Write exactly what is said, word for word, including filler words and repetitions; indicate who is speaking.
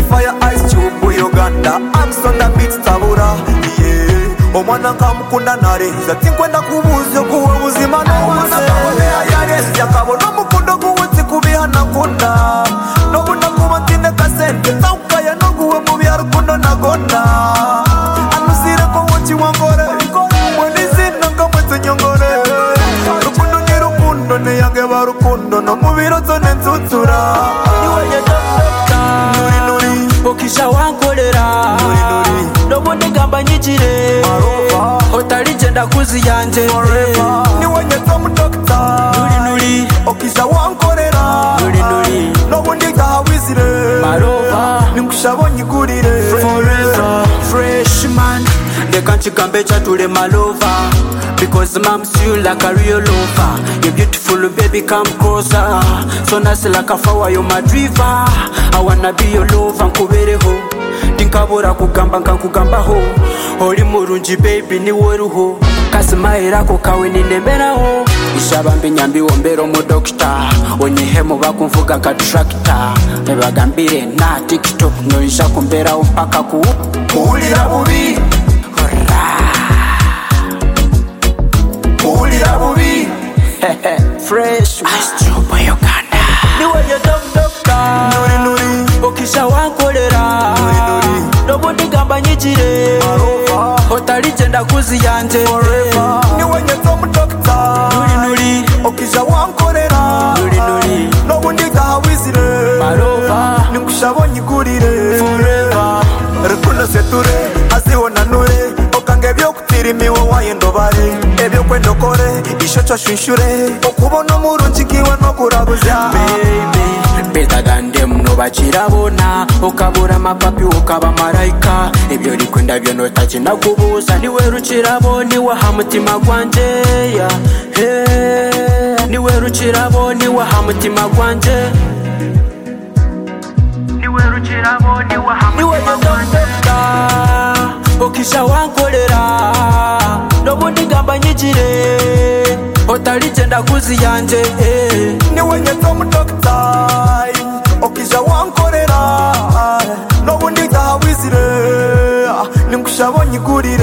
Speaker 1: fire ice cube Uganda I'm so the beat tabura yeah omwana nkamukunda narenza tinkwenda kubuza kuwa ubuzima n'omwana kabonera yaresi yakabona umukundo guwutse kubihana kunda nobuna kuba ntine kasente taukaya no guwe mu byarukundo nagona anusire ko wuki wangore mwelizina nkamwete nyongore rukundo ni rukundo ne yange barukundo no mubiro zone nzutsura
Speaker 2: niwe yedokta nuri nuri okisha wankolera nuri nuri nobundi gamba nyigire otali genda kuzi yanje
Speaker 1: niwe nyeto mu doctor
Speaker 2: nuri nuri
Speaker 1: okisha wankolera
Speaker 2: nuri nuri
Speaker 1: nobundi gahawizire
Speaker 2: marova
Speaker 1: ninkushabo nyigurire
Speaker 2: forever freshman they can't chikambe chatule malova because mom's you like a real lover you're beautiful baby come closer so nice like a flower you're my driver I wanna be your lover nkubereho tinkabura kugamba nkankugambaho oli murungi baby ni woruho kasimahera ko kawe nindemberaho ishabambi nyambi wombero mu doctor onyihemu bakumvuga ka tractor nebagambire na TikTok no isha kumberaho mpaka ku
Speaker 1: ulira bubi ulira bubi
Speaker 2: fresh ice cube Uganda niwe yedokta
Speaker 1: nuri nuri
Speaker 2: okisha wankolera
Speaker 1: nuri nuri
Speaker 2: nobundi gamba nyigire otali genda kuzi yanje
Speaker 1: niwe nyeto mu doctor
Speaker 2: nuri nuri
Speaker 1: okisha wankolera
Speaker 2: nuri nuri
Speaker 1: nobundi gahawizire
Speaker 2: marova
Speaker 1: ninkushabo nyigurire
Speaker 2: forever
Speaker 1: rukundo seture azibona nure okange byo kutirimiwe wayendobare ebyo kwendokore isho cyashushure okubona umurungi kiwe no kurabuza
Speaker 2: baby better than them no bachirabona okabura amapapi ukaba marayika ibyo rikwenda byo notakina kubuza niwe rukirabo niwe hamutima gwanje yeah hey niwe rukirabo niwe hamutima gwanje niwe rukirabo niwe hamutima gwanje okisha wankolera nobundi gamba nyigire otali genda kuzi yanje eh
Speaker 1: niwe nyeto mu doctor okisha wankolera nobundi gahawizire ninkushabo nyigurire